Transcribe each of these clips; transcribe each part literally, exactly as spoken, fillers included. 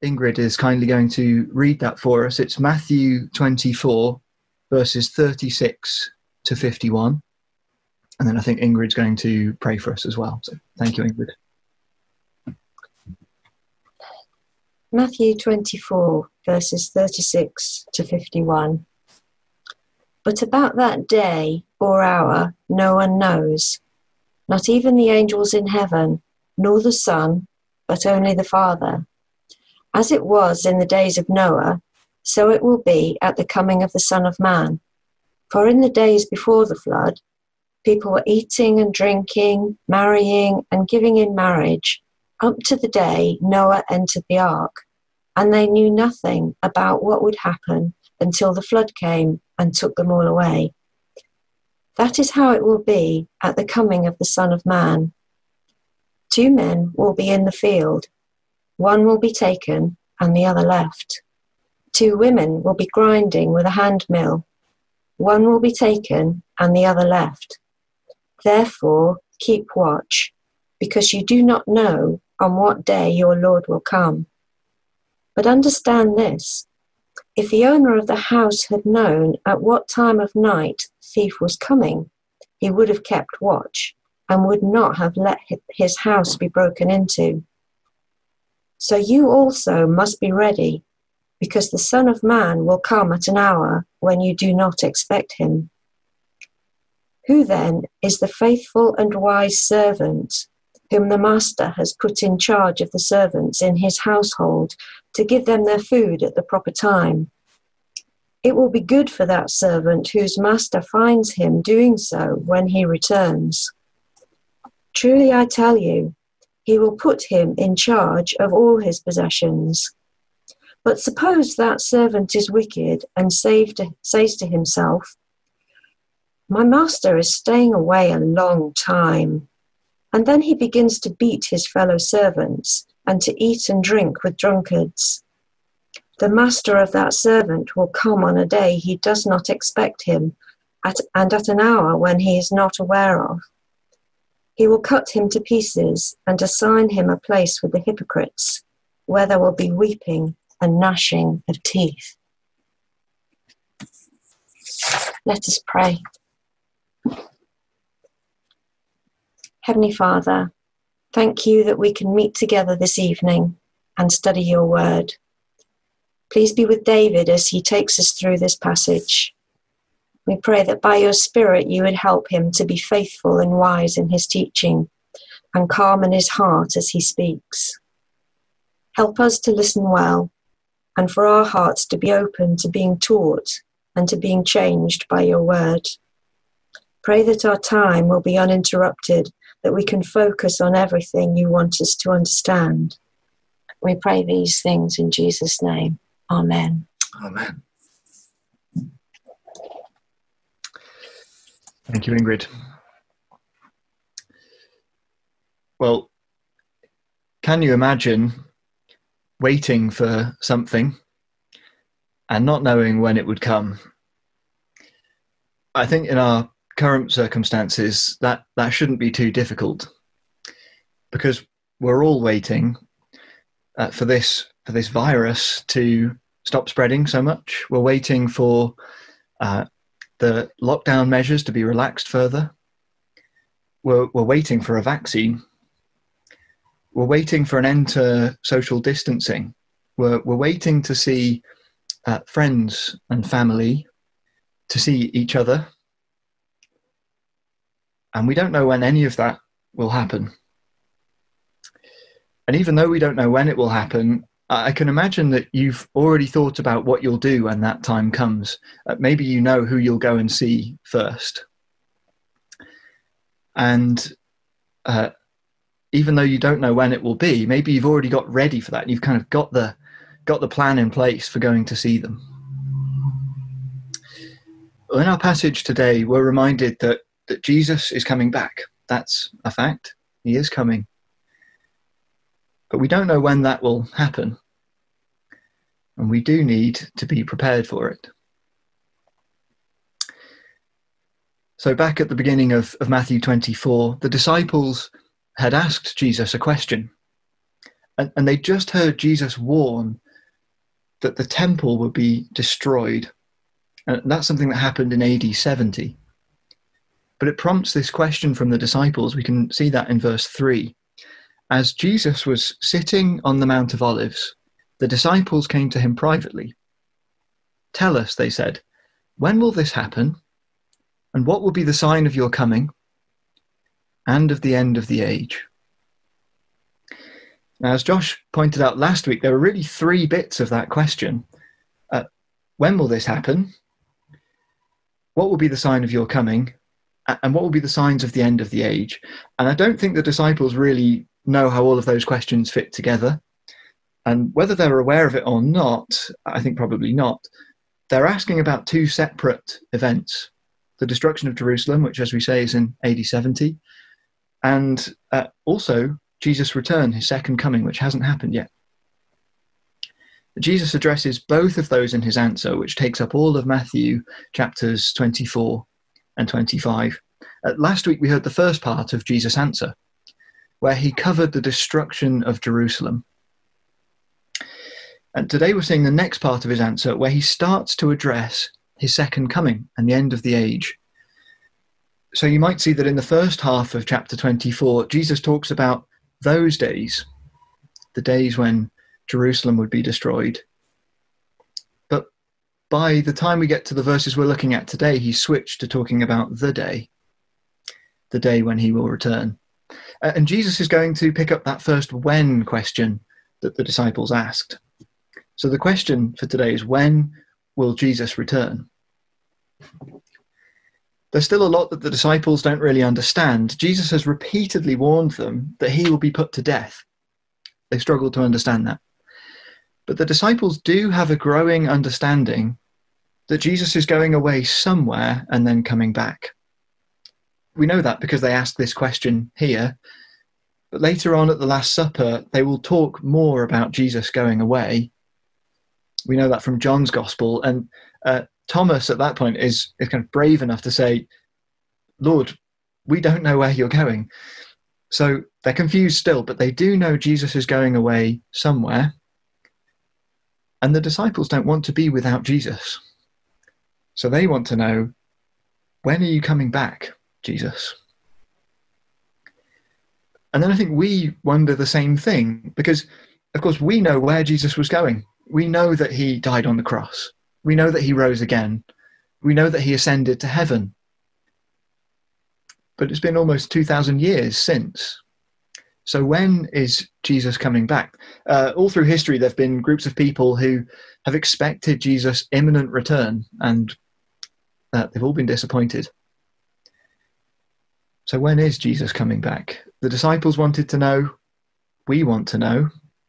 Ingrid is kindly going to read that for us. It's Matthew twenty-four, verses thirty-six to fifty-one. And then I think Ingrid's going to pray for us as well. So thank you, Ingrid. Matthew twenty-four, verses thirty-six to fifty-one. But about that day or hour no one knows, not even the angels in heaven, nor the Son, but only the Father. As it was in the days of Noah, so it will be at the coming of the Son of Man. For in the days before the flood, people were eating and drinking, marrying and giving in marriage, up to the day Noah entered the ark, and they knew nothing about what would happen until the flood came and took them all away. That is how it will be at the coming of the Son of Man. Two men will be in the field. One will be taken and the other left. Two women will be grinding with a hand mill. One will be taken and the other left. Therefore, keep watch, because you do not know on what day your Lord will come. But understand this, if the owner of the house had known at what time of night the thief was coming, he would have kept watch and would not have let his house be broken into. So you also must be ready, because the Son of Man will come at an hour when you do not expect him. Who then is the faithful and wise servant whom the master has put in charge of the servants in his household to give them their food at the proper time? It will be good for that servant whose master finds him doing so when he returns. Truly I tell you, he will put him in charge of all his possessions. But suppose that servant is wicked and says to himself, "My master is staying away a long time." And then he begins to beat his fellow servants and to eat and drink with drunkards. The master of that servant will come on a day he does not expect him, at, and at an hour when he is not aware of. He will cut him to pieces and assign him a place with the hypocrites, where there will be weeping and gnashing of teeth. Let us pray. Heavenly Father, thank you that we can meet together this evening and study your word. Please be with David as he takes us through this passage. We pray that by your Spirit you would help him to be faithful and wise in his teaching and calm in his heart as he speaks. Help us to listen well and for our hearts to be open to being taught and to being changed by your word. Pray that our time will be uninterrupted, that we can focus on everything you want us to understand. We pray these things in Jesus' name. Amen. Amen. Thank you, Ingrid. Well, can you imagine waiting for something and not knowing when it would come? I think in our current circumstances, that, that shouldn't be too difficult, because we're all waiting uh, for this for this virus to stop spreading so much. We're waiting for uh, the lockdown measures to be relaxed further. We're, we're waiting for a vaccine. We're waiting for an end to social distancing. We're, we're waiting to see uh, friends and family, to see each other. And we don't know when any of that will happen. And even though we don't know when it will happen, I can imagine that you've already thought about what you'll do when that time comes. Uh, maybe you know who you'll go and see first. And uh, even though you don't know when it will be, maybe you've already got ready for that. You've kind of got the got the plan in place for going to see them. Well, in our passage today, we're reminded that, that Jesus is coming back. That's a fact. He is coming. But we don't know when that will happen. And we do need to be prepared for it. So back at the beginning of, of Matthew twenty-four, the disciples had asked Jesus a question. And, and they just heard Jesus warn that the temple would be destroyed. And that's something that happened in A D seventy. But it prompts this question from the disciples. We can see that in verse three. As Jesus was sitting on the Mount of Olives, the disciples came to him privately. "Tell us," they said, "when will this happen? And what will be the sign of your coming and of the end of the age?" Now, as Josh pointed out last week, there are really three bits of that question. Uh, when will this happen? What will be the sign of your coming? And what will be the signs of the end of the age? And I don't think the disciples really know how all of those questions fit together. And whether they're aware of it or not, I think probably not. They're asking about two separate events. The destruction of Jerusalem, which, as we say, is in A D seventy, and uh, also Jesus' return, his second coming, which hasn't happened yet. Jesus addresses both of those in his answer, which takes up all of Matthew chapters twenty-four and twenty-five. Uh, last week we heard the first part of Jesus' answer, where he covered the destruction of Jerusalem. And today we're seeing the next part of his answer, where he starts to address his second coming and the end of the age. So you might see that in the first half of chapter twenty-four, Jesus talks about those days, the days when Jerusalem would be destroyed. But by the time we get to the verses we're looking at today, he switched to talking about the day, the day when he will return. And Jesus is going to pick up that first when question that the disciples asked. So the question for today is, when will Jesus return? There's still a lot that the disciples don't really understand. Jesus has repeatedly warned them that he will be put to death. They struggle to understand that. But the disciples do have a growing understanding that Jesus is going away somewhere and then coming back. We know that because they ask this question here. But later on at the Last Supper, they will talk more about Jesus going away. We know that from John's Gospel. And uh, Thomas at that point is, is kind of brave enough to say, "Lord, we don't know where you're going." So they're confused still, but they do know Jesus is going away somewhere. And the disciples don't want to be without Jesus. So they want to know, when are you coming back, Jesus? And then I think we wonder the same thing, because, of course, we know where Jesus was going. We know that he died on the cross. We know that he rose again. We know that he ascended to heaven. But it's been almost two thousand years since. So when is Jesus coming back? Uh, all through history, there have been groups of people who have expected Jesus' imminent return, and uh, they've all been disappointed. So when is Jesus coming back? The disciples wanted to know. We want to know.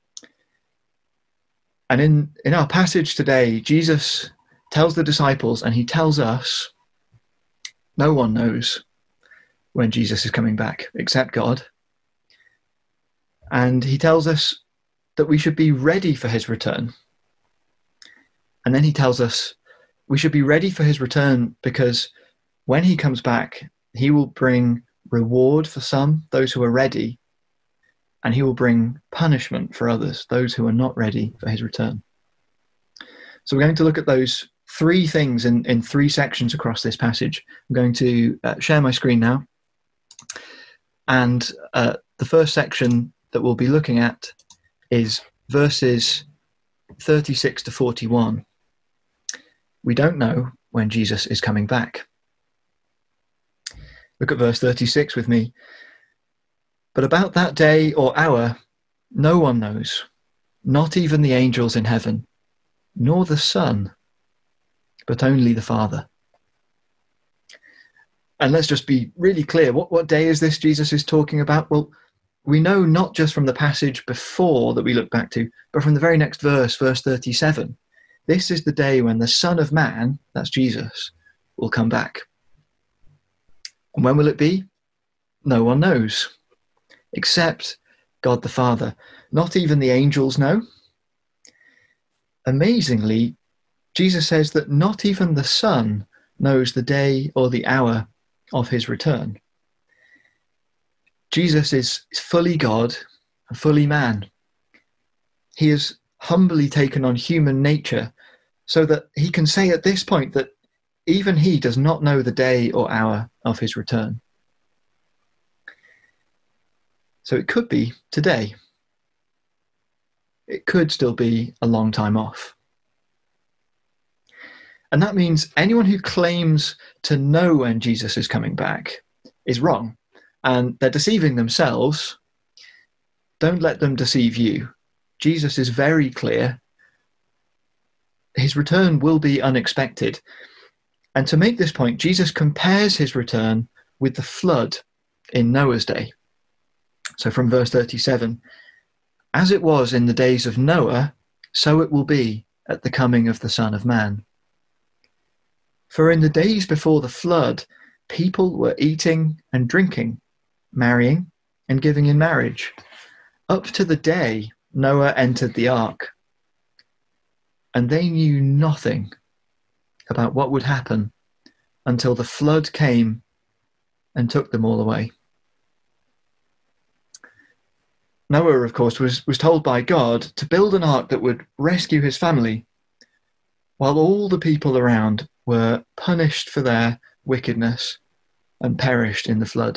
And in, in our passage today, Jesus tells the disciples, and he tells us, no one knows when Jesus is coming back except God. And he tells us that we should be ready for his return. And then he tells us we should be ready for his return because when he comes back, he will bring reward for some, those who are ready, and he will bring punishment for others, those who are not ready for his return. So we're going to look at those three things in, in three sections across this passage. I'm going to uh, share my screen now. And uh, the first section that we'll be looking at is verses thirty-six to forty-one. We don't know when Jesus is coming back. Look at verse thirty-six with me. But about that day or hour, no one knows, not even the angels in heaven, nor the Son, but only the Father. And let's just be really clear. What, what day is this Jesus is talking about? Well, we know not just from the passage before that we look back to, but from the very next verse, verse thirty-seven. This is the day when the Son of Man, that's Jesus, will come back. And when will it be? No one knows, except God the Father. Not even the angels know. Amazingly, Jesus says that not even the Son knows the day or the hour of his return. Jesus is fully God and fully man. He has humbly taken on human nature so that he can say at this point that even he does not know the day or hour of his return. So it could be today. It could still be a long time off. And that means anyone who claims to know when Jesus is coming back is wrong, and they're deceiving themselves. Don't let them deceive you. Jesus is very clear. His return will be unexpected. And to make this point, Jesus compares his return with the flood in Noah's day. So from verse thirty-seven, as it was in the days of Noah, so it will be at the coming of the Son of Man. For in the days before the flood, people were eating and drinking, marrying and giving in marriage, up to the day Noah entered the ark. And they knew nothing about what would happen until the flood came and took them all away. Noah, of course, was, was told by God to build an ark that would rescue his family, while all the people around were punished for their wickedness and perished in the flood.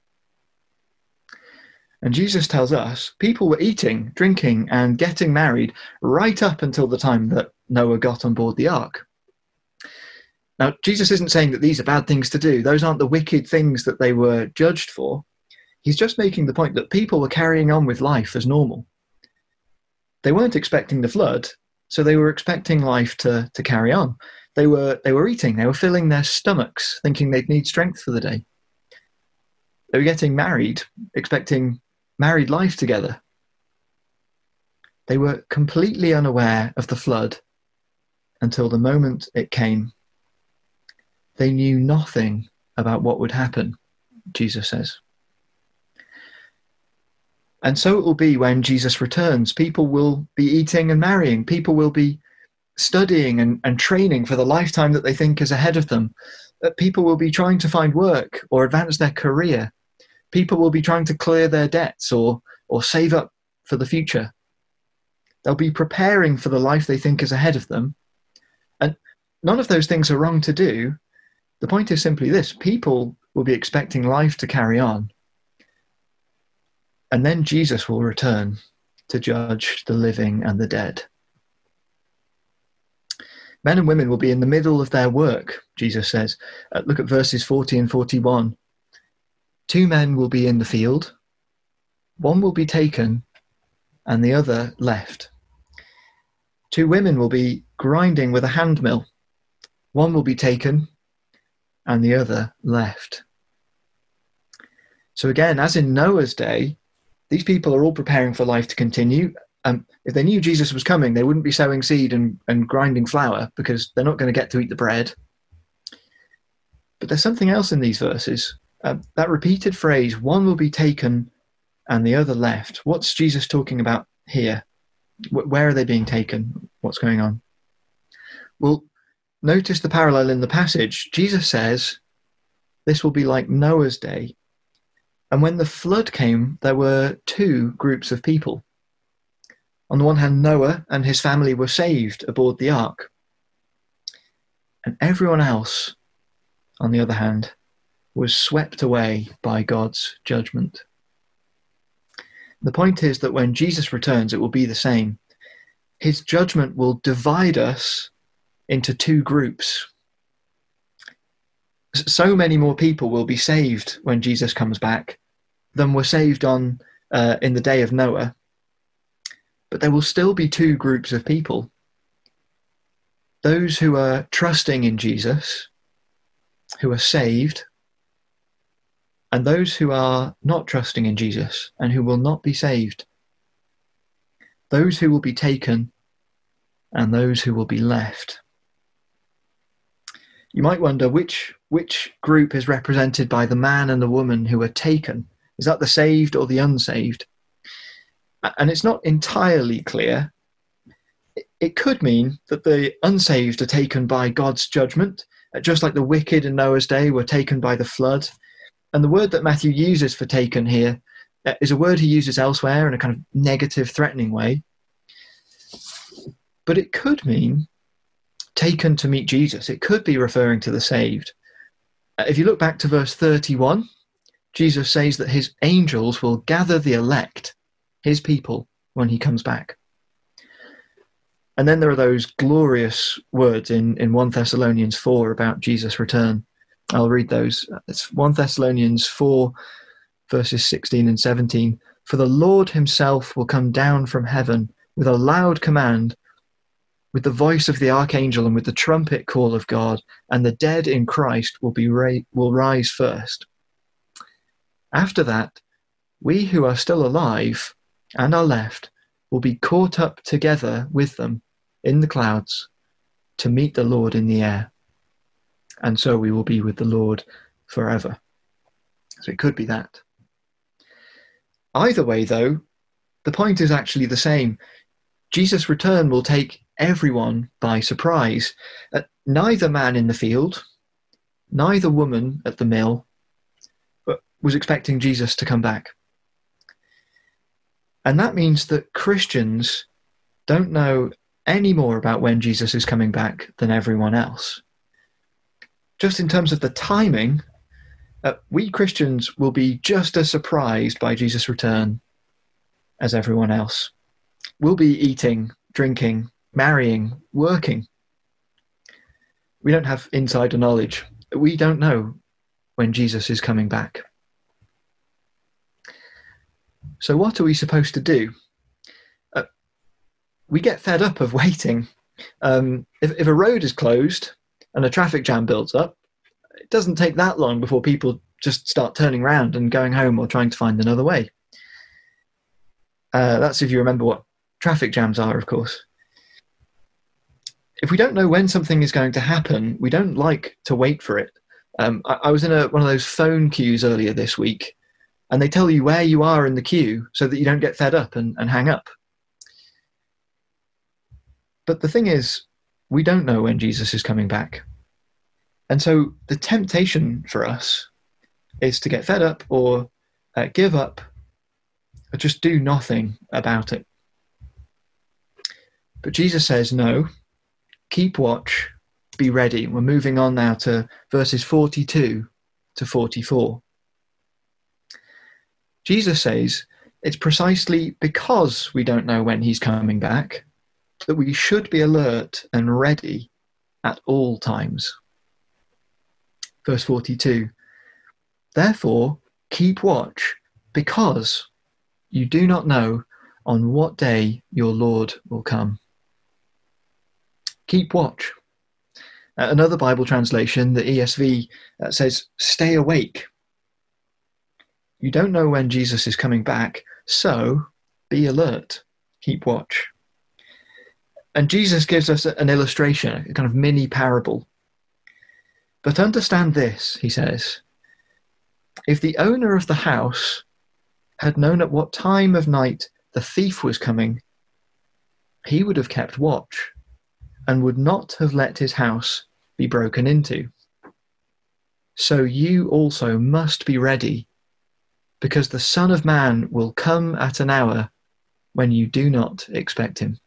And Jesus tells us people were eating, drinking, and getting married right up until the time that Noah got on board the ark. Now, Jesus isn't saying that these are bad things to do. Those aren't the wicked things that they were judged for. He's just making the point that people were carrying on with life as normal. They weren't expecting the flood, so they were expecting life to, to carry on. They were, they were eating, they were filling their stomachs, thinking they'd need strength for the day. They were getting married, expecting married life together. They were completely unaware of the flood until the moment it came. They knew nothing about what would happen, Jesus says. And so it will be when Jesus returns. People will be eating and marrying. People will be studying and, and training for the lifetime that they think is ahead of them. People will be trying to find work or advance their career. People will be trying to clear their debts or, or save up for the future. They'll be preparing for the life they think is ahead of them. And none of those things are wrong to do. The point is simply this: people will be expecting life to carry on. And then Jesus will return to judge the living and the dead. Men and women will be in the middle of their work, Jesus says. Uh, look at verses forty and forty-one. Two men will be in the field. One will be taken and the other left. Two women will be grinding with a hand mill. One will be taken and the other left. So again, as in Noah's day, these people are all preparing for life to continue. Um, if they knew Jesus was coming, they wouldn't be sowing seed and, and grinding flour, because they're not going to get to eat the bread. But there's something else in these verses. Uh, that repeated phrase, one will be taken and the other left. What's Jesus talking about here? W- where are they being taken? What's going on? Well, notice the parallel in the passage. Jesus says this will be like Noah's day. And when the flood came, there were two groups of people. On the one hand, Noah and his family were saved aboard the ark. And everyone else, on the other hand, was swept away by God's judgment. The point is that when Jesus returns, it will be the same. His judgment will divide us into two groups. So many more people will be saved when Jesus comes back than were saved on uh, in the day of Noah. But there will still be two groups of people. Those who are trusting in Jesus, who are saved, and those who are not trusting in Jesus and who will not be saved. Those who will be taken and those who will be left. You might wonder which which group is represented by the man and the woman who are taken. Is that the saved or the unsaved? And it's not entirely clear. It could mean that the unsaved are taken by God's judgment, just like the wicked in Noah's day were taken by the flood. And the word that Matthew uses for taken here is a word he uses elsewhere in a kind of negative, threatening way. But it could mean taken to meet Jesus. It could be referring to the saved. If you look back to verse thirty-one, Jesus says that his angels will gather the elect, his people, when he comes back. And then there are those glorious words in, in First Thessalonians four about Jesus' return. I'll read those. It's First Thessalonians four, verses sixteen and seventeen. For the Lord himself will come down from heaven with a loud command, with the voice of the archangel and with the trumpet call of God, and the dead in Christ will be ra- will rise first. After that, we who are still alive and are left will be caught up together with them in the clouds to meet the Lord in the air. And so we will be with the Lord forever. So it could be that. Either way, though, the point is actually the same. Jesus' return will take everyone by surprise. Uh, neither man in the field, neither woman at the mill was expecting Jesus to come back. And that means that Christians don't know any more about when Jesus is coming back than everyone else. Just in terms of the timing, uh, we Christians will be just as surprised by Jesus' return as everyone else. We'll be eating, drinking, marrying, working. We don't have insider knowledge. We don't know when Jesus is coming back. So what are we supposed to do? Uh, we get fed up of waiting. Um, if, if a road is closed and a traffic jam builds up, it doesn't take that long before people just start turning around and going home or trying to find another way. Uh, that's if you remember what traffic jams are, of course. If we don't know when something is going to happen, we don't like to wait for it. Um, I, I was in a, one of those phone queues earlier this week, and they tell you where you are in the queue so that you don't get fed up and, and hang up. But the thing is, we don't know when Jesus is coming back. And so the temptation for us is to get fed up or uh, give up or just do nothing about it. But Jesus says, no, keep watch, be ready. We're moving on now to verses forty-two to forty-four. Jesus says it's precisely because we don't know when he's coming back that we should be alert and ready at all times. Verse forty-two, therefore keep watch, because you do not know on what day your Lord will come. Keep watch. Uh, another Bible translation, the E S V, uh, says, stay awake. You don't know when Jesus is coming back, so be alert. Keep watch. And Jesus gives us an illustration, a kind of mini parable. But understand this, he says. If the owner of the house had known at what time of night the thief was coming, he would have kept watch and would not have let his house be broken into. So you also must be ready, because the Son of Man will come at an hour when you do not expect him.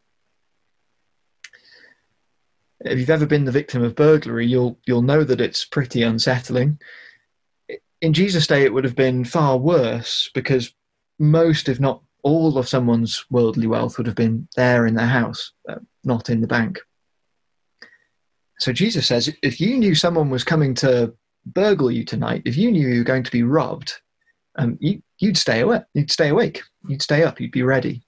If you've ever been the victim of burglary, you'll you'll know that it's pretty unsettling. In Jesus' day, it would have been far worse, because most, if not all, of someone's worldly wealth would have been there in their house, uh, not in the bank. So Jesus says, if you knew someone was coming to burgle you tonight, if you knew you were going to be robbed, um, you, you'd stay awake. You'd stay awake. You'd stay up. You'd be ready.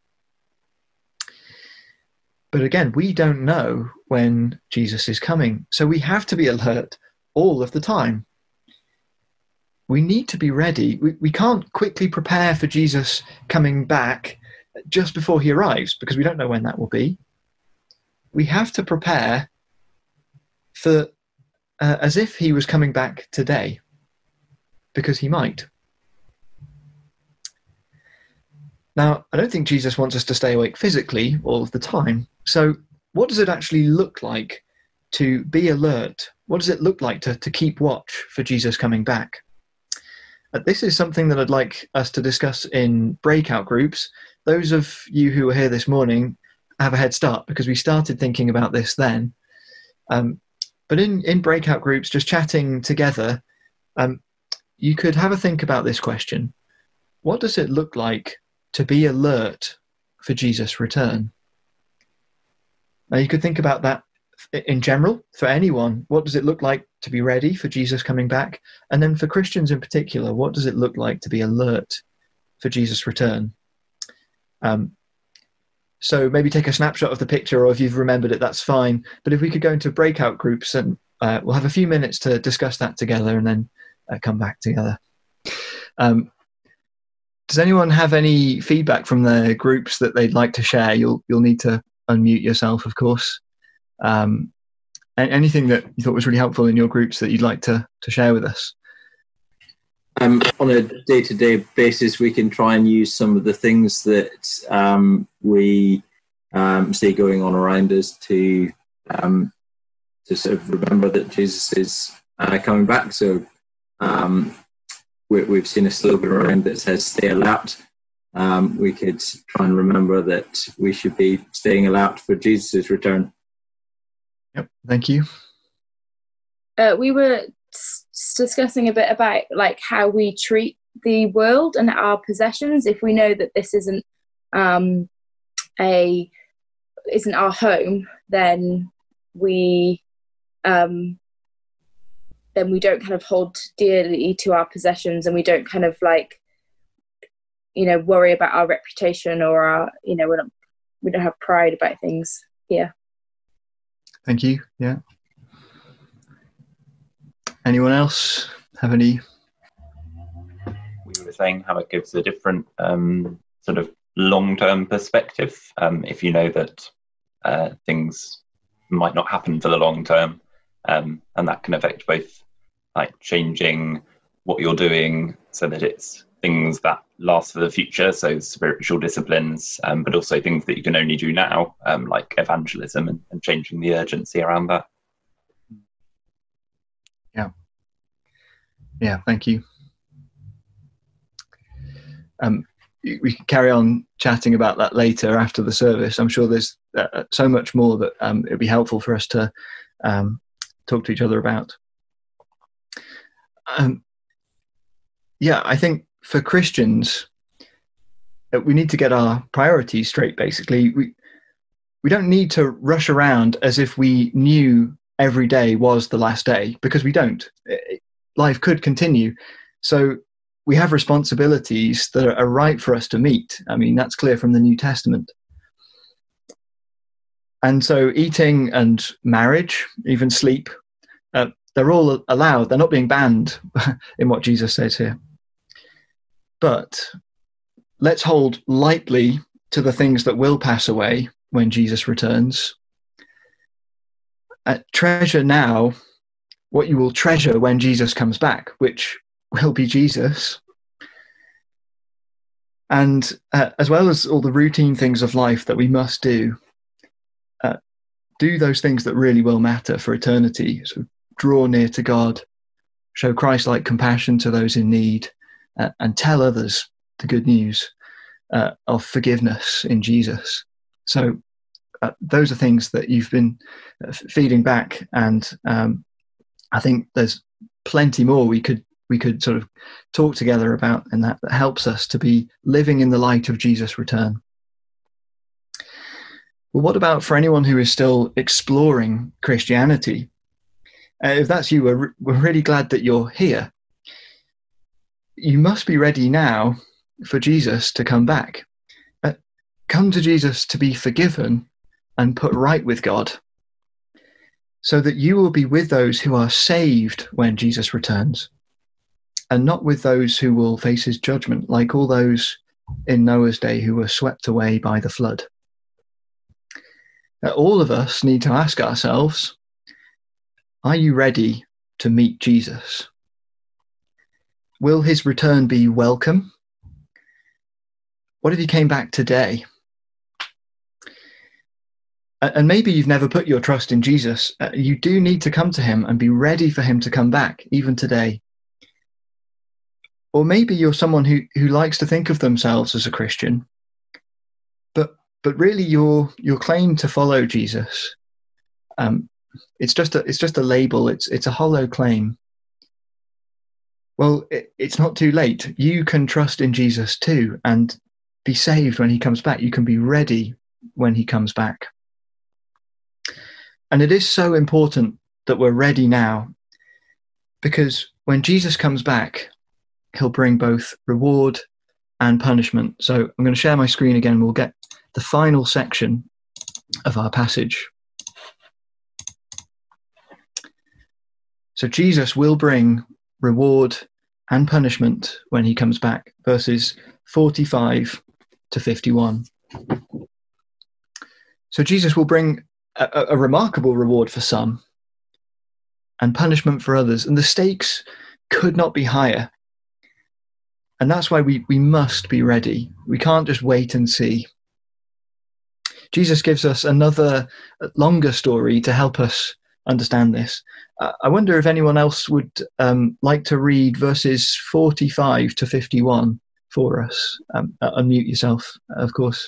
But again, we don't know when Jesus is coming, so we have to be alert all of the time. We need to be ready. We, we can't quickly prepare for Jesus coming back just before he arrives, because we don't know when that will be. We have to prepare for uh, as if he was coming back today, because he might. Now, I don't think Jesus wants us to stay awake physically all of the time. So what does it actually look like to be alert? What does it look like to, to keep watch for Jesus coming back? Uh, this is something that I'd like us to discuss in breakout groups. Those of you who are here this morning, have a head start because we started thinking about this then. Um, but in, in breakout groups, just chatting together, um, you could have a think about this question. What does it look like to be alert for Jesus' return? Now you could think about that in general for anyone. What does it look like to be ready for Jesus coming back? And then for Christians in particular, what does it look like to be alert for Jesus' return? Um, so maybe take a snapshot of the picture, or if you've remembered it, that's fine. But if we could go into breakout groups, and uh, we'll have a few minutes to discuss that together and then uh, come back together. Um, does anyone have any feedback from their groups that they'd like to share? You'll you'll need to unmute yourself, of course. Um, anything that you thought was really helpful in your groups that you'd like to, to share with us? Um, on a day-to-day basis, we can try and use some of the things that um, we um, see going on around us to um, to sort of remember that Jesus is uh, coming back. So um, we, we've seen a slogan around that says "Stay alert." Um, we could try and remember that we should be staying alert for Jesus' return. Yep, thank you. Uh, we were discussing a bit about like how we treat the world and our possessions. If we know that this isn't um, a isn't our home, then we um, then we don't kind of hold dearly to our possessions, and we don't kind of like you know worry about our reputation or our you know we're not, we don't have pride about things here. Thank you. Yeah. Anyone else have any? We were saying how it gives a different um, sort of long-term perspective. Um, if you know that uh, things might not happen for the long term, um, and that can affect both like changing what you're doing so that it's things that last for the future, so spiritual disciplines, um, but also things that you can only do now, um, like evangelism and, and changing the urgency around that. Yeah. Yeah, thank you. Um, we can carry on chatting about that later after the service. I'm sure there's uh, so much more that um, it'd be helpful for us to um, talk to each other about. Um, yeah, I think for Christians, uh, we need to get our priorities straight, basically. We, we don't need to rush around as if we knew every day was the last day, because we don't. Life could continue. So we have responsibilities that are right for us to meet. I mean, that's clear from the New Testament. And so eating and marriage, even sleep, uh, they're all allowed. They're not being banned in what Jesus says here. But let's hold lightly to the things that will pass away when Jesus returns. Uh, treasure now what you will treasure when Jesus comes back, which will be Jesus. And uh, as well as all the routine things of life that we must do, uh, do those things that really will matter for eternity. So draw near to God, show Christ-like compassion to those in need, uh, and tell others the good news uh, of forgiveness in Jesus. So uh, those are things that you've been uh, feeding back, and um, I think there's plenty more we could we could sort of talk together about, and that, that helps us to be living in the light of Jesus' return. Well, what about for anyone who is still exploring Christianity? Uh, if that's you, we're, we're really glad that you're here. You must be ready now for Jesus to come back. Uh, come to Jesus to be forgiven and put right with God, so that you will be with those who are saved when Jesus returns, and not with those who will face his judgment, like all those in Noah's day who were swept away by the flood. Now, all of us need to ask ourselves, are you ready to meet Jesus? Will his return be welcome? What if he came back today? And maybe you've never put your trust in Jesus. Uh, you do need to come to him and be ready for him to come back, even today. Or maybe you're someone who, who likes to think of themselves as a Christian, but but really your your claim to follow Jesus, um, it's just a it's just a label. It's it's a hollow claim. Well, it, it's not too late. You can trust in Jesus too and be saved when he comes back. You can be ready when he comes back. And it is so important that we're ready now, because when Jesus comes back, he'll bring both reward and punishment. So I'm going to share my screen again. We'll get the final section of our passage. So Jesus will bring reward and punishment when he comes back, verses forty-five to fifty-one. So Jesus will bring a, a remarkable reward for some and punishment for others, and the stakes could not be higher. And that's why we, we must be ready. We can't just wait and see. Jesus gives us another longer story to help us understand this. Uh, I wonder if anyone else would um, like to read verses forty-five to fifty-one for us. Um, uh, unmute yourself, of course.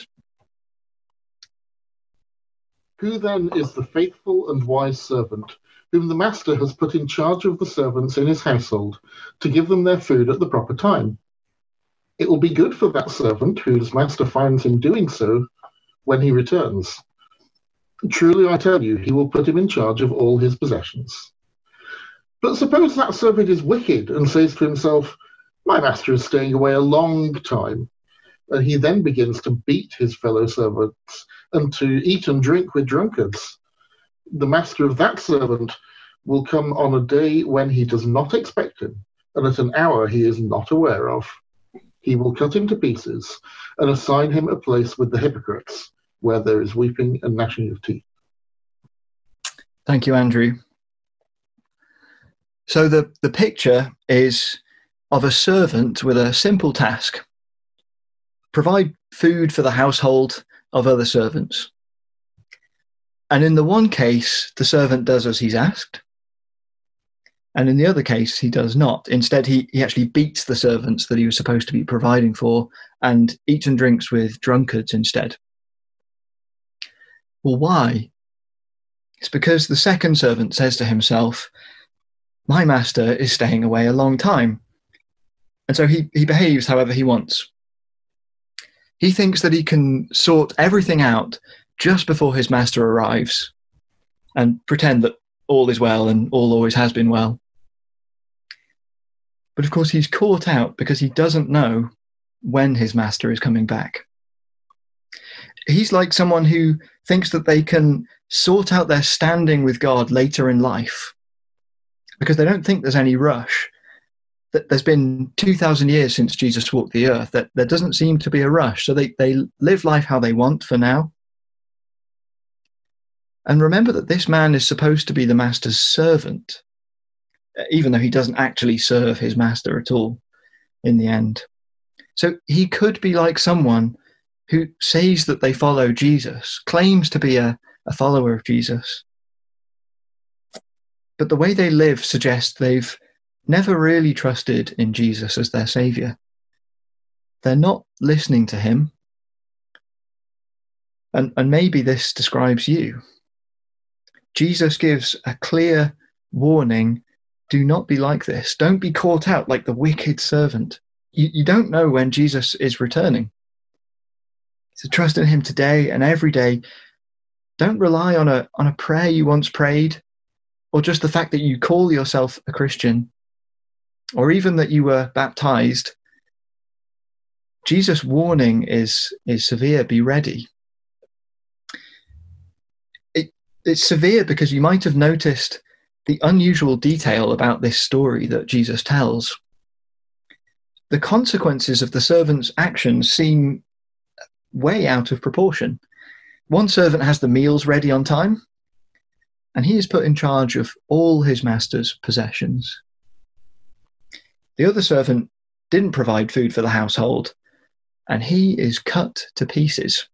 Who then is the faithful and wise servant, whom the master has put in charge of the servants in his household, to give them their food at the proper time? It will be good for that servant whose master finds him doing so when he returns. Truly I tell you, he will put him in charge of all his possessions. But suppose that servant is wicked and says to himself, my master is staying away a long time, and he then begins to beat his fellow servants and to eat and drink with drunkards. The master of that servant will come on a day when he does not expect him, and at an hour he is not aware of. He will cut him to pieces and assign him a place with the hypocrites, where there is weeping and gnashing of teeth. Thank you, Andrew. So the, the picture is of a servant with a simple task: provide food for the household of other servants. And in the one case, the servant does as he's asked. And in the other case, he does not. Instead, he, he actually beats the servants that he was supposed to be providing for and eats and drinks with drunkards instead. Well, why? It's because the second servant says to himself, my master is staying away a long time. And so he, he behaves however he wants. He thinks that he can sort everything out just before his master arrives and pretend that all is well and all always has been well. But of course, he's caught out because he doesn't know when his master is coming back. He's like someone who thinks that they can sort out their standing with God later in life because they don't think there's any rush. That there's been two thousand years since Jesus walked the earth, that there doesn't seem to be a rush. So they, they live life how they want for now. And remember that this man is supposed to be the master's servant, even though he doesn't actually serve his master at all in the end. So he could be like someone who says that they follow Jesus, claims to be a, a follower of Jesus. But the way they live suggests they've never really trusted in Jesus as their saviour. They're not listening to him. And, and maybe this describes you. Jesus gives a clear warning: do not be like this. Don't be caught out like the wicked servant. You, you don't know when Jesus is returning. So trust in him today and every day. Don't rely on a, on a prayer you once prayed, or just the fact that you call yourself a Christian, or even that you were baptized. Jesus' warning is, is severe. Be ready. It, it's severe because you might have noticed the unusual detail about this story that Jesus tells. The consequences of the servant's actions seem way out of proportion. One servant has the meals ready on time, and he is put in charge of all his master's possessions. The other servant didn't provide food for the household, and he is cut to pieces.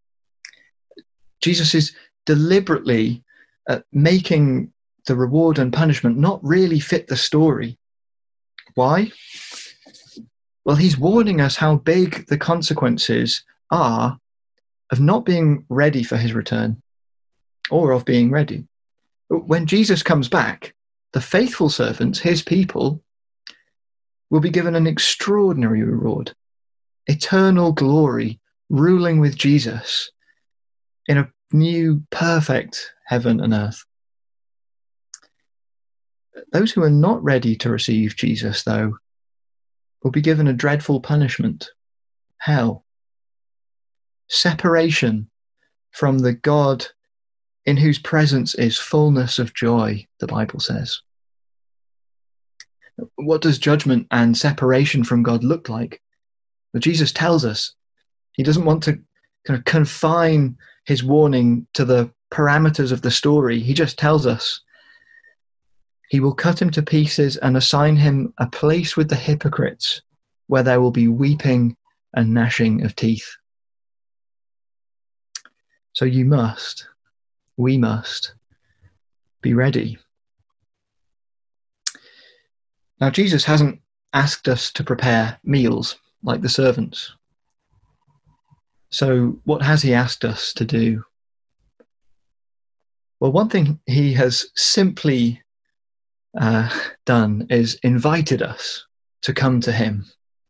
Jesus is deliberately uh, making the reward and punishment not really fit the story. Why? Well, he's warning us how big the consequences are of not being ready for his return or of being ready. When Jesus comes back, the faithful servants, his people, will be given an extraordinary reward, eternal glory, ruling with Jesus in a new, perfect heaven and earth. Those who are not ready to receive Jesus, though, will be given a dreadful punishment, hell, separation from the God in whose presence is fullness of joy, the Bible says. What does judgment and separation from God look like? Well, Jesus tells us. He doesn't want to kind of confine his warning to the parameters of the story. He just tells us he will cut him to pieces and assign him a place with the hypocrites where there will be weeping and gnashing of teeth. So you must, we must, be ready. Now, Jesus hasn't asked us to prepare meals like the servants. So what has he asked us to do? Well, one thing he has simply uh, done is invited us to come to him.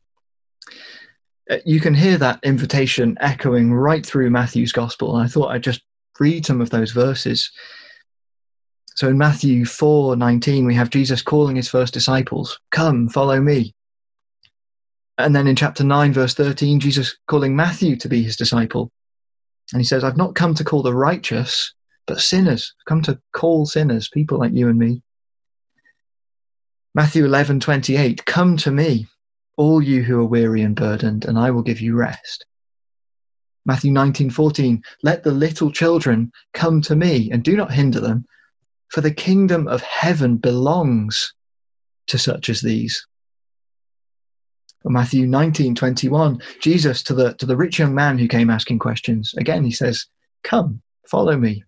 You can hear that invitation echoing right through Matthew's gospel. And I thought I'd just read some of those verses. So in Matthew four nineteen, we have Jesus calling his first disciples, "Come, follow me." And then in chapter nine, verse thirteen, Jesus calling Matthew to be his disciple. And he says, "I've not come to call the righteous, but sinners." I've come to call sinners, people like you and me. Matthew eleven twenty-eight, "Come to me, all you who are weary and burdened, and I will give you rest." Matthew nineteen fourteen, "Let the little children come to me, and do not hinder them, for the kingdom of heaven belongs to such as these." Or Matthew nineteen twenty-one, Jesus to the, to the rich young man who came asking questions. Again, he says, "Come, follow me."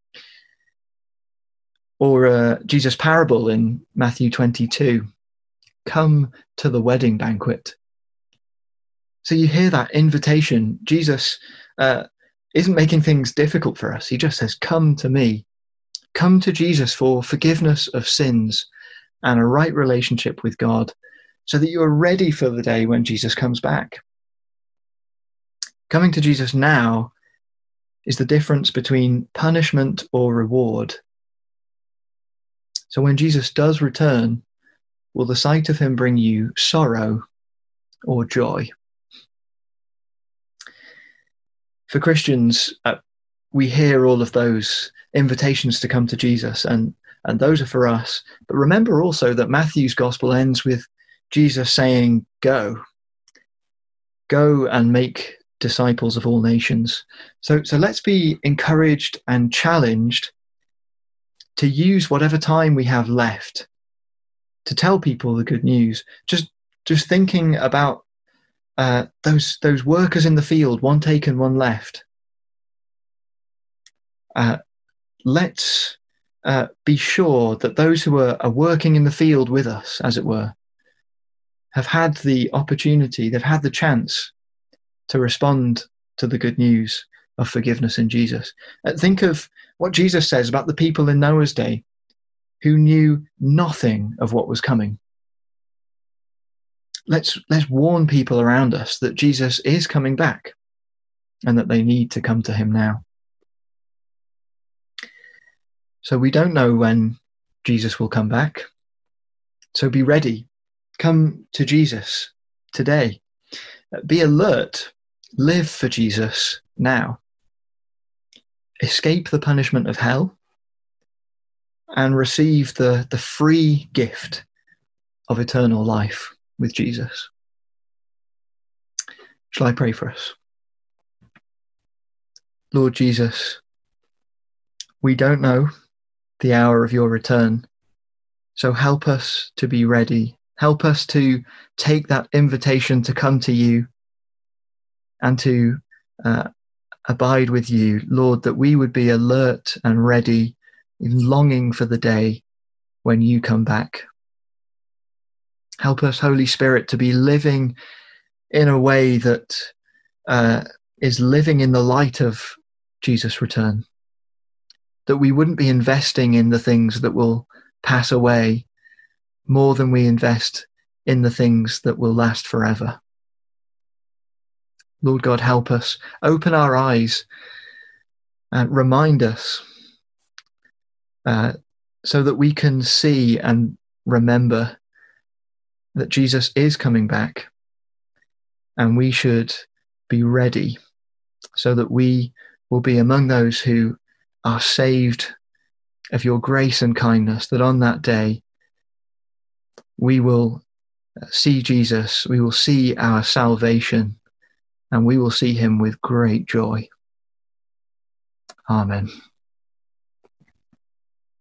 Or uh, Jesus' parable in Matthew twenty-two, "Come to the wedding banquet." So you hear that invitation. Jesus uh, isn't making things difficult for us. He just says, "Come to me." Come to Jesus for forgiveness of sins and a right relationship with God, so that you are ready for the day when Jesus comes back. Coming to Jesus now is the difference between punishment or reward. So when Jesus does return, will the sight of him bring you sorrow or joy? For Christians, uh, we hear all of those invitations to come to Jesus, and, and those are for us. But remember also that Matthew's gospel ends with Jesus saying, "Go. Go and make disciples of all nations." So, so let's be encouraged and challenged to use whatever time we have left to tell people the good news. Just, just thinking about uh, those those workers in the field, one taken, one left. Uh, let's uh, be sure that those who are, are working in the field with us, as it were, have had the opportunity, they've had the chance to respond to the good news of forgiveness in Jesus. Uh, think of what Jesus says about the people in Noah's day who knew nothing of what was coming. Let's, let's warn people around us that Jesus is coming back and that they need to come to him now. So we don't know when Jesus will come back. So be ready. Come to Jesus today. Be alert. Live for Jesus now. Escape the punishment of hell and receive the, the free gift of eternal life with Jesus. Shall I pray for us? Lord Jesus, we don't know the hour of your return, so help us to be ready. Help us to take that invitation to come to you and to uh, abide with you, Lord, that we would be alert and ready, even longing for the day when you come back. Help us, Holy Spirit, to be living in a way that uh, is living in the light of Jesus' return. That we wouldn't be investing in the things that will pass away more than we invest in the things that will last forever. Lord God, help us. Open our eyes and remind us uh, so that we can see and remember that Jesus is coming back, and we should be ready so that we will be among those who are saved of your grace and kindness, that on that day we will see Jesus, we will see our salvation, and we will see him with great joy. Amen.